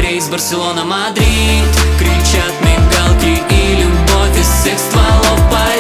рейс Барселона-Мадрид. Кричат мигалки и любовь из всех стволов.